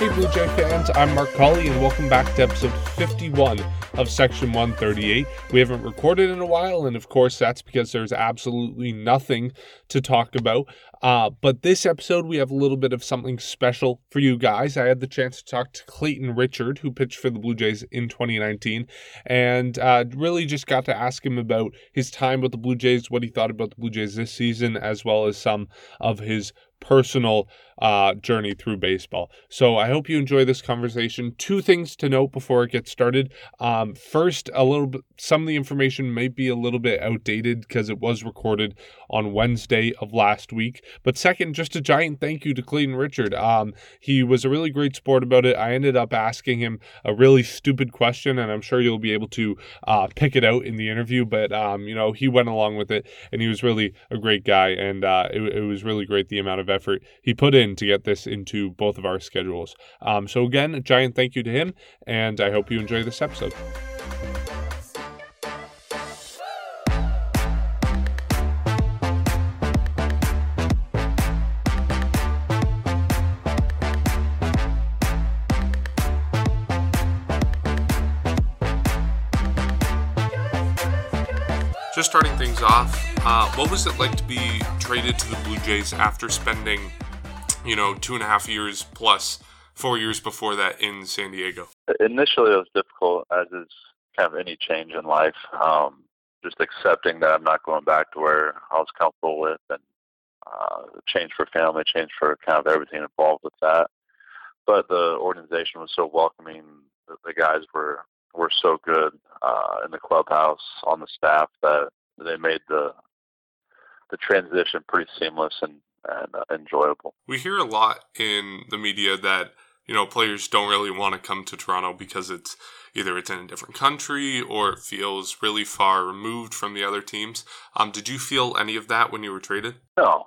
Hey Blue Jay fans, I'm Mark Colley and welcome back to episode 51 of Section 138. We haven't recorded in a while, and of course that's because there's absolutely nothing to talk about. But this episode we have a little bit of something special for you guys. I had the chance to talk to Clayton Richard, who pitched for the Blue Jays in 2019, and really just got to ask him about his time with the Blue Jays, what he thought about the Blue Jays this season, as well as some of his personal journey through baseball. So I hope you enjoy this conversation. Two things to note before it gets started. First, a little bit, some of the information may be a little bit outdated because it was recorded on Wednesday of last week. But second, just a giant thank you to Clayton Richard. He was a really great sport about it. I ended up asking him a really stupid question, and I'm sure you'll be able to pick it out in the interview. But he went along with it, and he was really a great guy, and it was really great the amount of effort he put in to get this into both of our schedules. So again, a giant thank you to him, and I hope you enjoy this episode. Just starting things off, what was it like to be traded to the Blue Jays after spending 2.5 years plus 4 years before that in San Diego? Initially, it was difficult, as is kind of any change in life. Just accepting that I'm not going back to where I was comfortable with, and change for family, change for kind of everything involved with that. But the organization was so welcoming. The guys were so good in the clubhouse, on the staff, that they made the transition pretty seamless and enjoyable. We hear a lot in the media that players don't really want to come to Toronto because it's either it's in a different country or it feels really far removed from the other teams. Did you feel any of that when you were traded? No.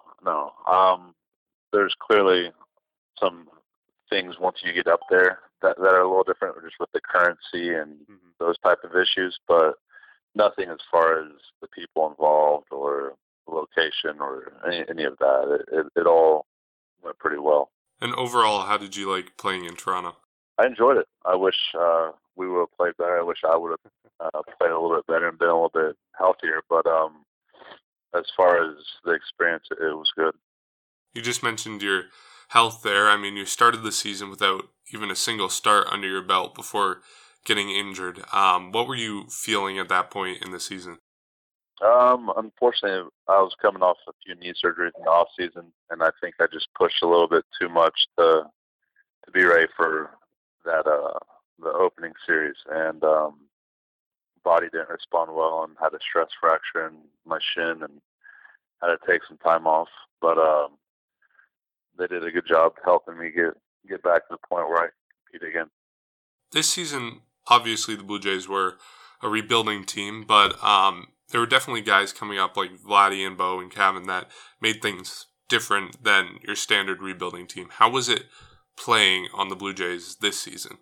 There's clearly some things once you get up there that are a little different, just with the currency and those type of issues, but nothing as far as the people involved or the location or any of that. It all went pretty well. And overall, how did you like playing in Toronto? I enjoyed it. I wish we would have played better. I wish I would have played a little bit better and been a little bit healthier, but as far as the experience, it was good. You just mentioned your health there. I mean, you started the season without even a single start under your belt before getting injured. What were you feeling at that point in the season? Unfortunately, I was coming off a few knee surgeries in the off season, and I think I just pushed a little bit too much to be ready for that the opening series, and body didn't respond well, and had a stress fracture in my shin, and had to take some time off. But they did a good job helping me get back to the point where I compete again. This season, obviously, the Blue Jays were a rebuilding team, but there were definitely guys coming up like Vladdy and Bo and Cavan that made things different than your standard rebuilding team. How was it playing on the Blue Jays this season?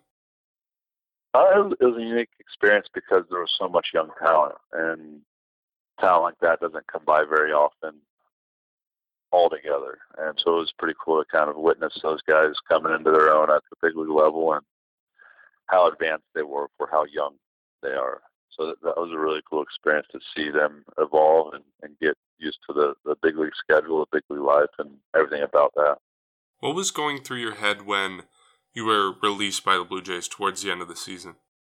It was a unique experience because there was so much young talent, and talent like that doesn't come by very often altogether. And so it was pretty cool to kind of witness those guys coming into their own at the big league level and how advanced they were for how young they are. So that was a really cool experience to see them evolve and get used to the big league schedule, the big league life, and everything about that. What was going through your head when you were released by the Blue Jays towards the end of the season?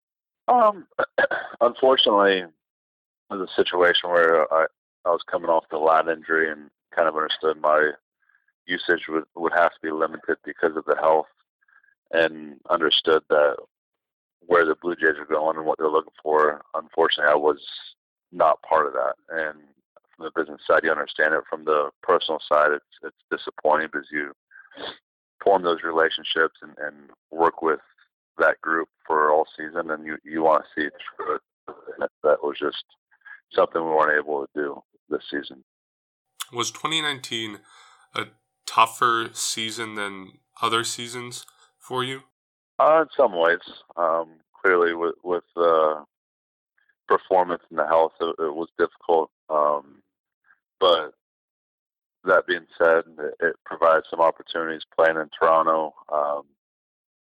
Unfortunately, it was a situation where I was coming off the lat injury and kind of understood my usage would have to be limited because of the health, and understood that where the Blue Jays are going and what they're looking for. Unfortunately, I was not part of that. And from the business side, you understand it. From the personal side, it's disappointing because you form those relationships and work with that group for all season, and you want to see it through. That was just something we weren't able to do this season. Was 2019 a tougher season than other seasons for you? In some ways. Clearly, with performance and the health, it was difficult. But that being said, it provides some opportunities playing in Toronto.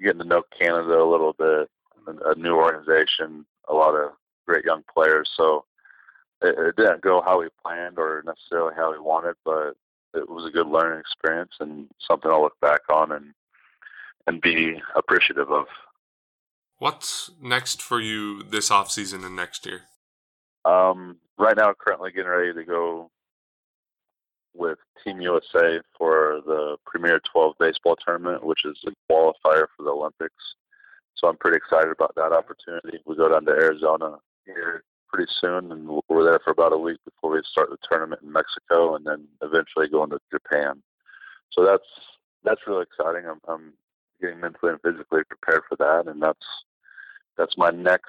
getting to know Canada a little bit, a new organization, a lot of great young players. So it didn't go how we planned or necessarily how we wanted, but it was a good learning experience and something I'll look back on and be appreciative of. What's next for you this offseason and next year? Right now, currently getting ready to go with Team USA for the Premier 12 baseball tournament, which is a qualifier for the Olympics. So I'm pretty excited about that opportunity. We go down to Arizona here pretty soon, and we're there for about a week before we start the tournament in Mexico, and then eventually going to Japan. So that's really exciting. I'm getting mentally and physically prepared for that, and that's my next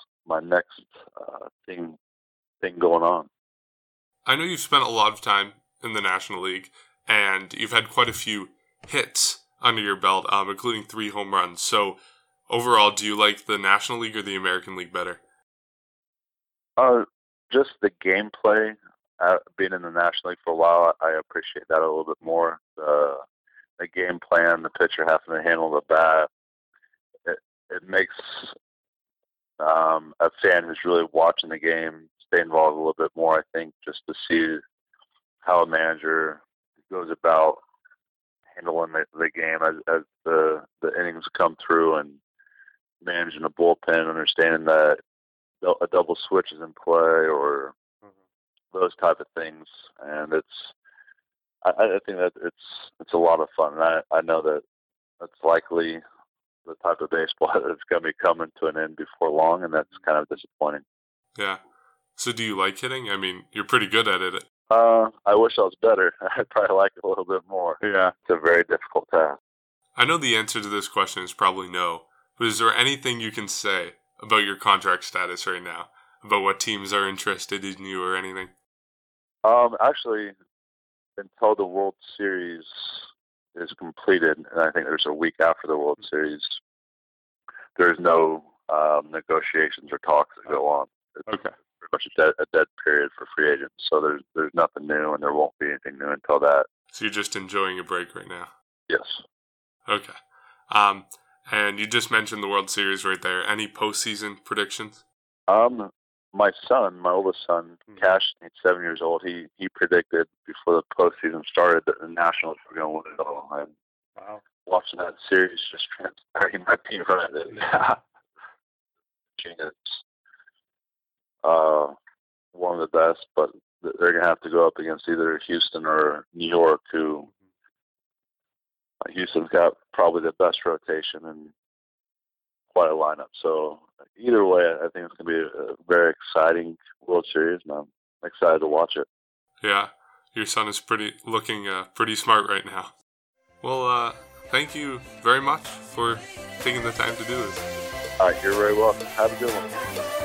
thing going on. I know you've spent a lot of time in the National League, and you've had quite a few hits under your belt, including 3 home runs. So overall, do you like the National League or the American League better? Just the gameplay. Being in the National League for a while, I appreciate that a little bit more. The game plan, the pitcher having to handle the bat, it makes a fan who's really watching the game stay involved a little bit more, I think, just to see how a manager goes about handling the game as the innings come through and managing a bullpen, understanding that a double switch is in play or those type of things. And I think that it's a lot of fun. And I know that that's likely the type of baseball that's going to be coming to an end before long, and that's kind of disappointing. Yeah. So do you like hitting? I mean, you're pretty good at it. I wish I was better. I'd probably like it a little bit more. Yeah. It's a very difficult task. I know the answer to this question is probably no, but is there anything you can say about your contract status right now? About what teams are interested in you or anything? Actually, until the World Series is completed, and I think there's a week after the World Series, there's no negotiations or talks that go on. It's okay. Pretty much a dead period for free agents. So there's nothing new, and there won't be anything new until that. So you're just enjoying a break right now? Yes. Okay. And you just mentioned the World Series right there. Any postseason predictions? My oldest son, Cash, he's 7 years old. He predicted before the postseason started that the Nationals were going to win it all. And wow, watching that series just transpired, he might be right. It's one of the best, but they're going to have to go up against either Houston or New York, who Houston's got probably the best rotation and quite a lineup. So either way, I think it's going to be a very exciting World Series, and I'm excited to watch it. Yeah, your son is looking pretty smart right now. Well, thank you very much for taking the time to do this. All right, you're very welcome. Have a good one.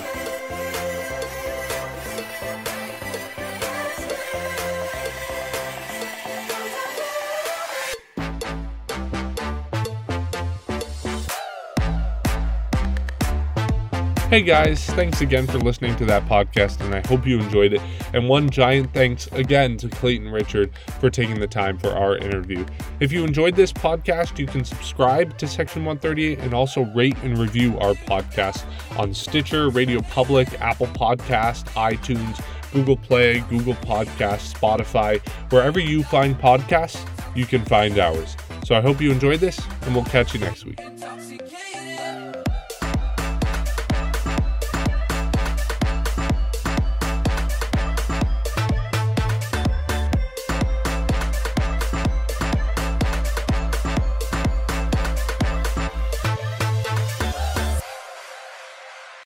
Hey guys, thanks again for listening to that podcast, and I hope you enjoyed it. And one giant thanks again to Clayton Richard for taking the time for our interview. If you enjoyed this podcast, you can subscribe to Section 138 and also rate and review our podcast on Stitcher, Radio Public, Apple Podcast, iTunes, Google Play, Google Podcasts, Spotify. Wherever you find podcasts, you can find ours. So I hope you enjoyed this, and we'll catch you next week.